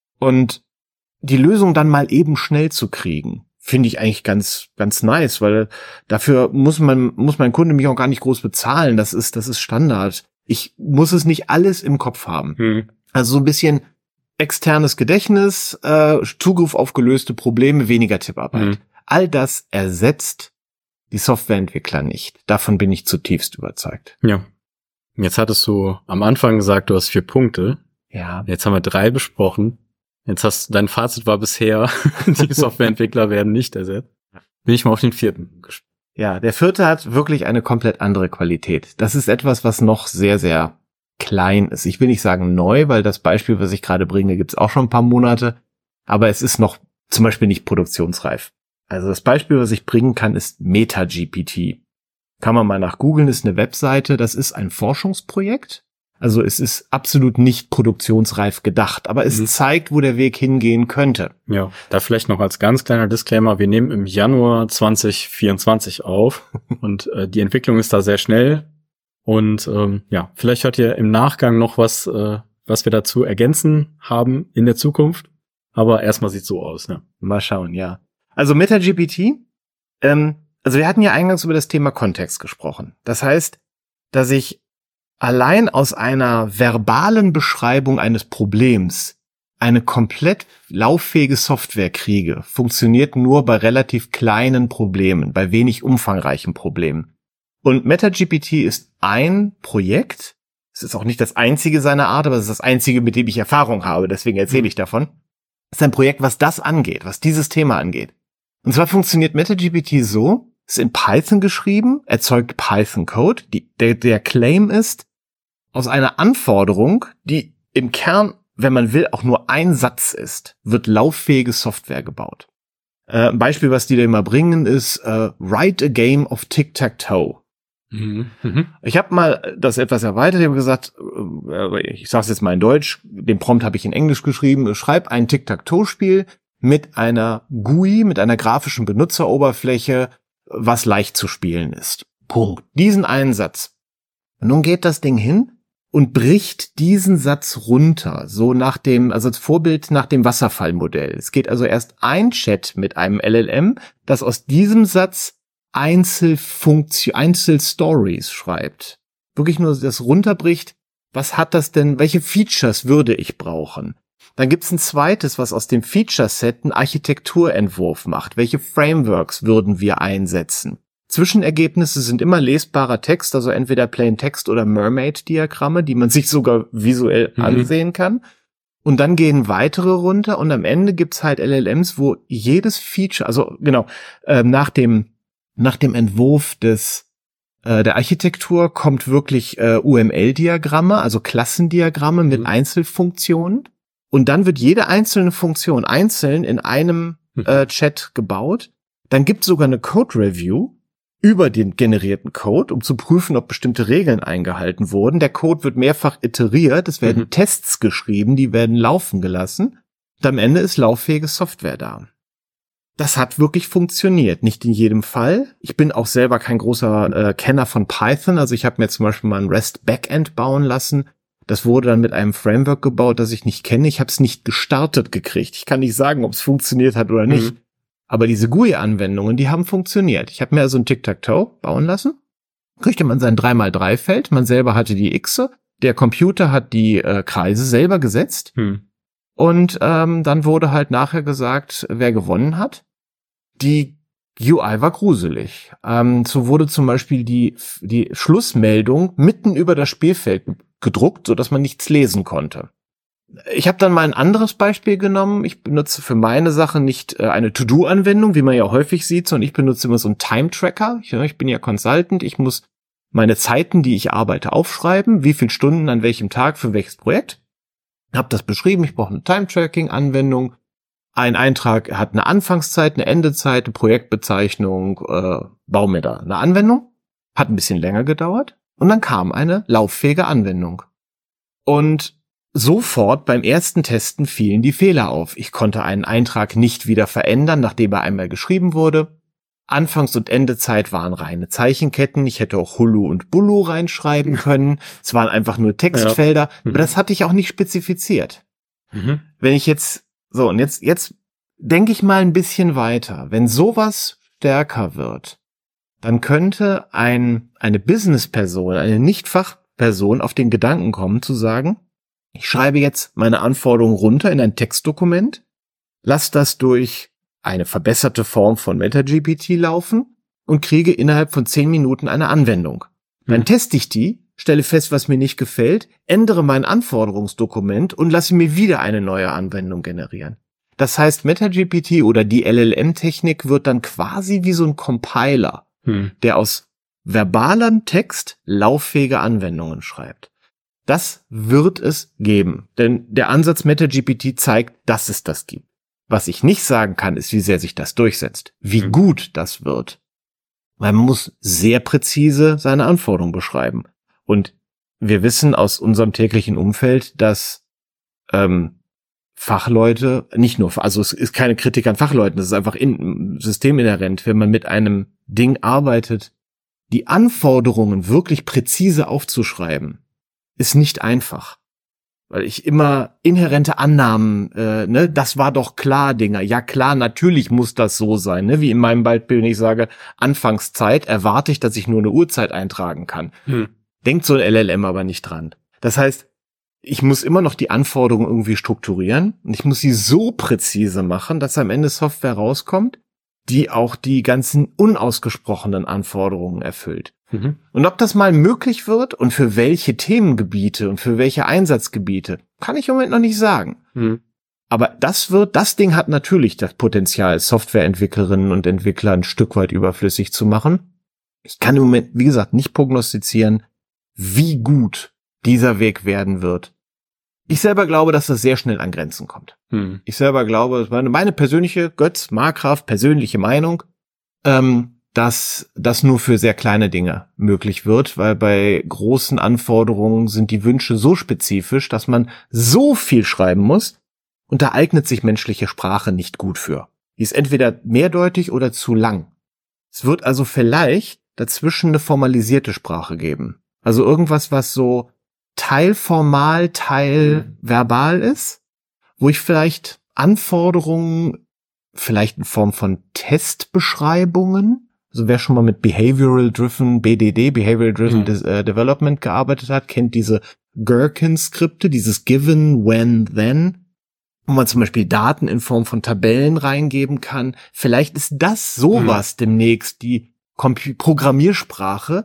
Und die Lösung dann mal eben schnell zu kriegen, finde ich eigentlich ganz, ganz nice, weil dafür muss man, muss mein Kunde mich auch gar nicht groß bezahlen. Das ist, das ist Standard. Ich muss es nicht alles im Kopf haben. Hm. Also so ein bisschen externes Gedächtnis, äh, Zugriff auf gelöste Probleme, weniger Tipparbeit. Hm. All das ersetzt die Softwareentwickler nicht. Davon bin ich zutiefst überzeugt. Ja. Jetzt hattest du am Anfang gesagt, du hast vier Punkte. Ja. Jetzt haben wir drei besprochen. Jetzt hast dein Fazit war bisher, die Softwareentwickler werden nicht ersetzt. Bin ich mal auf den vierten gespannt. Ja, der vierte hat wirklich eine komplett andere Qualität. Das ist etwas, was noch sehr, sehr klein ist. Ich will nicht sagen neu, weil das Beispiel, was ich gerade bringe, gibt's auch schon ein paar Monate. Aber es ist noch zum Beispiel nicht produktionsreif. Also das Beispiel, was ich bringen kann, ist MetaGPT. Kann man mal nach googeln, ist eine Webseite. Das ist ein Forschungsprojekt. Also es ist absolut nicht produktionsreif gedacht, aber es mhm. zeigt, wo der Weg hingehen könnte. Ja, da vielleicht noch als ganz kleiner Disclaimer, wir nehmen im Januar zwanzig vierundzwanzig auf und äh, die Entwicklung ist da sehr schnell und ähm, ja, vielleicht hört ihr im Nachgang noch was, äh, was wir dazu ergänzen haben in der Zukunft, aber erstmal sieht's so aus. Ne? Mal schauen, ja. Also MetaGPT, ähm, also wir hatten ja eingangs über das Thema Kontext gesprochen. Das heißt, dass ich allein aus einer verbalen Beschreibung eines Problems eine komplett lauffähige Software kriege, funktioniert nur bei relativ kleinen Problemen, bei wenig umfangreichen Problemen. Und MetaGPT ist ein Projekt, es ist auch nicht das einzige seiner Art, aber es ist das einzige, mit dem ich Erfahrung habe, deswegen erzähle ich davon. Es ist ein Projekt, was das angeht, was dieses Thema angeht. Und zwar funktioniert MetaGPT so, es ist in Python geschrieben, erzeugt Python-Code. Der, der Claim ist, aus einer Anforderung, die im Kern, wenn man will, auch nur ein Satz ist, wird lauffähige Software gebaut. Äh, ein Beispiel, was die da immer bringen, ist äh, Write a game of Tic-Tac-Toe. Mhm. Mhm. Ich habe mal das etwas erweitert, ich habe gesagt, äh, ich sage es jetzt mal in Deutsch, den Prompt habe ich in Englisch geschrieben, schreib ein Tic-Tac-Toe-Spiel mit einer G U I, mit einer grafischen Benutzeroberfläche, was leicht zu spielen ist. Punkt. Diesen einen Satz. Und nun geht das Ding hin und bricht diesen Satz runter, so nach dem, also als Vorbild nach dem Wasserfallmodell. Es geht also erst ein Chat mit einem L L M, das aus diesem Satz Einzelfunktion, Einzelstories schreibt. Wirklich nur das runterbricht, was hat das denn, welche Features würde ich brauchen? Dann gibt's ein zweites, was aus dem Feature-Set einen Architekturentwurf macht. Welche Frameworks würden wir einsetzen? Zwischenergebnisse sind immer lesbarer Text, also entweder Plain Text oder Mermaid-Diagramme, die man sich sogar visuell mhm. ansehen kann. Und dann gehen weitere runter und am Ende gibt's halt L L Ms, wo jedes Feature, also genau, äh, nach dem nach dem Entwurf des äh, der Architektur kommt wirklich äh, U M L-Diagramme, also Klassendiagramme mit mhm. Einzelfunktionen. Und dann wird jede einzelne Funktion einzeln in einem äh, Chat gebaut. Dann gibt's sogar eine Code-Review über den generierten Code, um zu prüfen, ob bestimmte Regeln eingehalten wurden. Der Code wird mehrfach iteriert, es werden mhm. Tests geschrieben, die werden laufen gelassen. Und am Ende ist lauffähige Software da. Das hat wirklich funktioniert, nicht in jedem Fall. Ich bin auch selber kein großer äh, Kenner von Python, also ich habe mir zum Beispiel mal ein REST-Backend bauen lassen. Das wurde dann mit einem Framework gebaut, das ich nicht kenne. Ich habe es nicht gestartet gekriegt. Ich kann nicht sagen, ob es funktioniert hat oder nicht. Mhm. Aber diese G U I-Anwendungen, die haben funktioniert. Ich habe mir also ein Tic-Tac-Toe bauen lassen. Kriegte man sein drei mal drei Feld. Man selber hatte die Xe. Der Computer hat die äh, Kreise selber gesetzt. Hm. Und ähm, dann wurde halt nachher gesagt, wer gewonnen hat. Die U I war gruselig. Ähm, so wurde zum Beispiel die, die Schlussmeldung mitten über das Spielfeld gedruckt, sodass man nichts lesen konnte. Ich habe dann mal ein anderes Beispiel genommen. Ich benutze für meine Sache nicht äh, eine To-Do-Anwendung, wie man ja häufig sieht, sondern ich benutze immer so einen Time-Tracker. Ich, ich bin ja Consultant. Ich muss meine Zeiten, die ich arbeite, aufschreiben. Wie viele Stunden an welchem Tag für welches Projekt. Hab das beschrieben. Ich brauche eine Time-Tracking-Anwendung. Ein Eintrag hat eine Anfangszeit, eine Endezeit, eine Projektbezeichnung. Äh, baue mir da eine Anwendung. Hat ein bisschen länger gedauert. Und dann kam eine lauffähige Anwendung. Und sofort beim ersten Testen fielen die Fehler auf. Ich konnte einen Eintrag nicht wieder verändern, nachdem er einmal geschrieben wurde. Anfangs- und Endezeit waren reine Zeichenketten. Ich hätte auch Hulu und Bulu reinschreiben können. Es waren einfach nur Textfelder. Ja. Mhm. Aber das hatte ich auch nicht spezifiziert. Mhm. Wenn ich jetzt, so, und jetzt, jetzt denke ich mal ein bisschen weiter. Wenn sowas stärker wird, dann könnte ein, eine Businessperson, eine Nicht-Fachperson auf den Gedanken kommen zu sagen, ich schreibe jetzt meine Anforderungen runter in ein Textdokument, lass das durch eine verbesserte Form von MetaGPT laufen und kriege innerhalb von zehn Minuten eine Anwendung. Mhm. Dann teste ich die, stelle fest, was mir nicht gefällt, ändere mein Anforderungsdokument und lasse mir wieder eine neue Anwendung generieren. Das heißt, MetaGPT oder die L L M-Technik wird dann quasi wie so ein Compiler, mhm. der aus verbalem Text lauffähige Anwendungen schreibt. Das wird es geben, denn der Ansatz MetaGPT zeigt, dass es das gibt. Was ich nicht sagen kann, ist, wie sehr sich das durchsetzt, wie mhm. gut das wird. Weil man muss sehr präzise seine Anforderungen beschreiben. Und wir wissen aus unserem täglichen Umfeld, dass ähm, Fachleute, nicht nur, also es ist keine Kritik an Fachleuten, das ist einfach in, systeminhärent, wenn man mit einem Ding arbeitet, die Anforderungen wirklich präzise aufzuschreiben, ist nicht einfach. Weil ich immer inhärente Annahmen, äh, ne, das war doch klar, Dinger. Ja klar, natürlich muss das so sein, ne, wie in meinem Beispiel, wenn ich sage, Anfangszeit erwarte ich, dass ich nur eine Uhrzeit eintragen kann. Hm. Denkt so ein L L M aber nicht dran. Das heißt, ich muss immer noch die Anforderungen irgendwie strukturieren und ich muss sie so präzise machen, dass am Ende Software rauskommt, die auch die ganzen unausgesprochenen Anforderungen erfüllt. Mhm. Und ob das mal möglich wird und für welche Themengebiete und für welche Einsatzgebiete, kann ich im Moment noch nicht sagen. Mhm. Aber das wird, das Ding hat natürlich das Potenzial, Softwareentwicklerinnen und Entwickler ein Stück weit überflüssig zu machen. Ich kann im Moment, wie gesagt, nicht prognostizieren, wie gut dieser Weg werden wird. Ich selber glaube, dass das sehr schnell an Grenzen kommt. Mhm. Ich selber glaube, meine, meine persönliche Götz Markgraf persönliche Meinung, ähm, dass das nur für sehr kleine Dinge möglich wird, weil bei großen Anforderungen sind die Wünsche so spezifisch, dass man so viel schreiben muss und da eignet sich menschliche Sprache nicht gut für. Die ist entweder mehrdeutig oder zu lang. Es wird also vielleicht dazwischen eine formalisierte Sprache geben. Also irgendwas, was so teilformal, teilverbal ist, wo ich vielleicht Anforderungen, vielleicht in Form von Testbeschreibungen, also wer schon mal mit Behavioral Driven, B D D, Behavioral Driven mhm. De- äh, Development gearbeitet hat, kennt diese Gherkin-Skripte, dieses Given, When, Then, wo man zum Beispiel Daten in Form von Tabellen reingeben kann. Vielleicht ist das sowas mhm. demnächst die Compu- Programmiersprache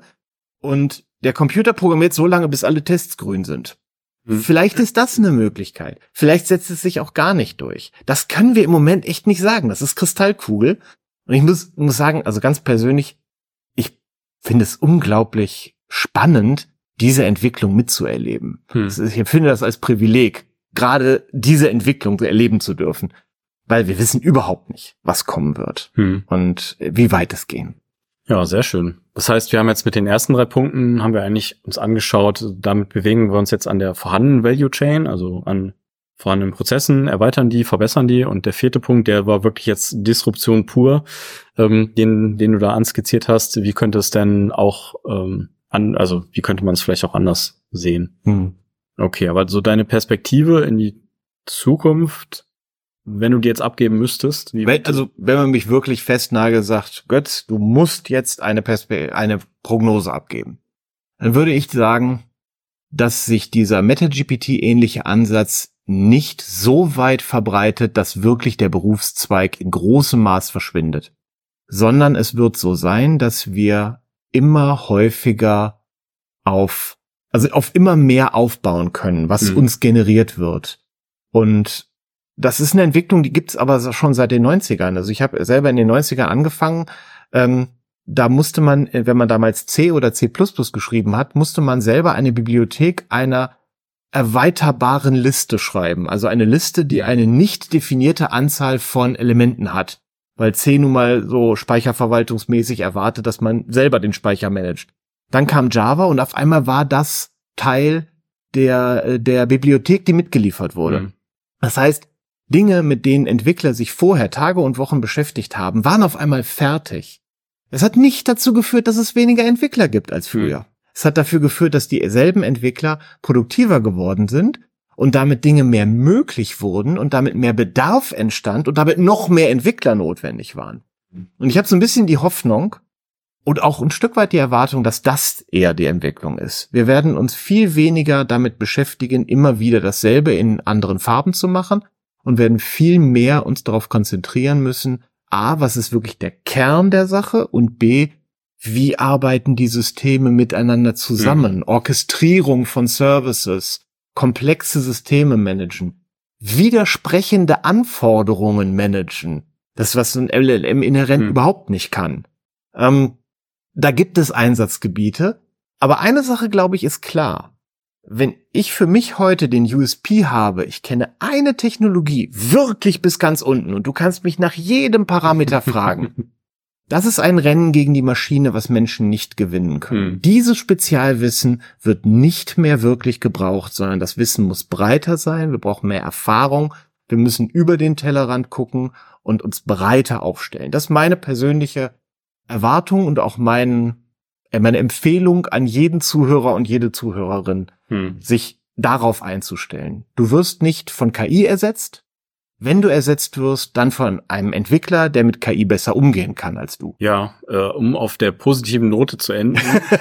und der Computer programmiert so lange, bis alle Tests grün sind. Mhm. Vielleicht ist das eine Möglichkeit. Vielleicht setzt es sich auch gar nicht durch. Das können wir im Moment echt nicht sagen. Das ist Kristallkugel. Und ich muss, muss sagen, also ganz persönlich, ich finde es unglaublich spannend, diese Entwicklung mitzuerleben. Hm. Ich empfinde das als Privileg, gerade diese Entwicklung erleben zu dürfen, weil wir wissen überhaupt nicht, was kommen wird hm. und wie weit es gehen. Ja, sehr schön. Das heißt, wir haben jetzt mit den ersten drei Punkten, haben wir eigentlich uns angeschaut, damit bewegen wir uns jetzt an der vorhandenen Value Chain, also an vorhandenen Prozessen, erweitern die, verbessern die. Und der vierte Punkt, der war wirklich jetzt Disruption pur, ähm, den, den du da anskizziert hast. Wie könnte es denn auch, ähm, an, also wie könnte man es vielleicht auch anders sehen? Hm. Okay, aber so deine Perspektive in die Zukunft, wenn du die jetzt abgeben müsstest? Wie wenn, also wenn man mich wirklich festnagelt, sagt, Götz, du musst jetzt eine Perspe- eine Prognose abgeben, dann würde ich sagen, dass sich dieser MetaGPT-ähnliche Ansatz nicht so weit verbreitet, dass wirklich der Berufszweig in großem Maß verschwindet, sondern es wird so sein, dass wir immer häufiger auf, also auf immer mehr aufbauen können, was mhm. uns generiert wird. Und das ist eine Entwicklung, die gibt's aber schon seit den neunzigern. Also ich habe selber in den neunzigern angefangen, ähm, da musste man, wenn man damals C oder C plus plus geschrieben hat, musste man selber eine Bibliothek einer erweiterbaren Liste schreiben. Also eine Liste, die eine nicht definierte Anzahl von Elementen hat. Weil C nun mal so speicherverwaltungsmäßig erwartet, dass man selber den Speicher managt. Dann kam Java und auf einmal war das Teil der, der Bibliothek, die mitgeliefert wurde. Mhm. Das heißt, Dinge, mit denen Entwickler sich vorher Tage und Wochen beschäftigt haben, waren auf einmal fertig. Es hat nicht dazu geführt, dass es weniger Entwickler gibt als früher. Mhm. Es hat dafür geführt, dass dieselben Entwickler produktiver geworden sind und damit Dinge mehr möglich wurden und damit mehr Bedarf entstand und damit noch mehr Entwickler notwendig waren. Und ich habe so ein bisschen die Hoffnung und auch ein Stück weit die Erwartung, dass das eher die Entwicklung ist. Wir werden uns viel weniger damit beschäftigen, immer wieder dasselbe in anderen Farben zu machen und werden viel mehr uns darauf konzentrieren müssen, A, was ist wirklich der Kern der Sache und B, wie arbeiten die Systeme miteinander zusammen? Mhm. Orchestrierung von Services, komplexe Systeme managen, widersprechende Anforderungen managen. Das, was so ein L L M inhärent mhm. überhaupt nicht kann. Ähm, da gibt es Einsatzgebiete. Aber eine Sache, glaube ich, ist klar. Wenn ich für mich heute den U S P habe, ich kenne eine Technologie wirklich bis ganz unten und du kannst mich nach jedem Parameter fragen. Das ist ein Rennen gegen die Maschine, was Menschen nicht gewinnen können. Hm. Dieses Spezialwissen wird nicht mehr wirklich gebraucht, sondern das Wissen muss breiter sein. Wir brauchen mehr Erfahrung. Wir müssen über den Tellerrand gucken und uns breiter aufstellen. Das ist meine persönliche Erwartung und auch mein, äh, meine Empfehlung an jeden Zuhörer und jede Zuhörerin, hm. sich darauf einzustellen. Du wirst nicht von K I ersetzt. Wenn du ersetzt wirst, dann von einem Entwickler, der mit K I besser umgehen kann als du. Ja, äh, um auf der positiven Note zu enden,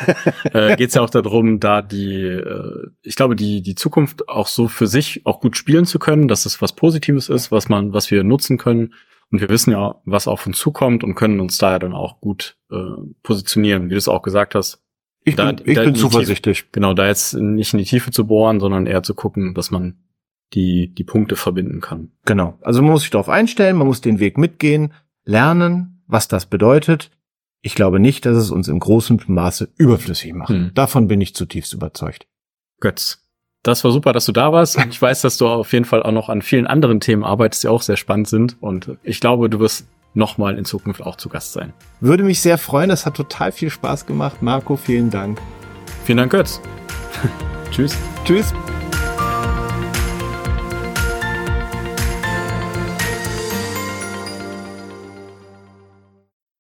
äh, geht es ja auch darum, da die, äh, ich glaube, die die Zukunft auch so für sich auch gut spielen zu können, dass es was Positives ist, was man, was wir nutzen können. Und wir wissen ja, was auf uns zukommt und können uns daher dann auch gut äh, positionieren, wie du es auch gesagt hast. Ich da, bin, ich bin zuversichtlich. Tiefe, genau, da jetzt nicht in die Tiefe zu bohren, sondern eher zu gucken, dass man die die Punkte verbinden kann. Genau. Also man muss sich darauf einstellen, man muss den Weg mitgehen, lernen, was das bedeutet. Ich glaube nicht, dass es uns im großen Maße überflüssig macht. Hm. Davon bin ich zutiefst überzeugt. Götz, das war super, dass du da warst. Ich weiß, dass du auf jeden Fall auch noch an vielen anderen Themen arbeitest, die auch sehr spannend sind. Und ich glaube, du wirst nochmal in Zukunft auch zu Gast sein. Würde mich sehr freuen. Es hat total viel Spaß gemacht. Marco, vielen Dank. Vielen Dank, Götz. Tschüss. Tschüss.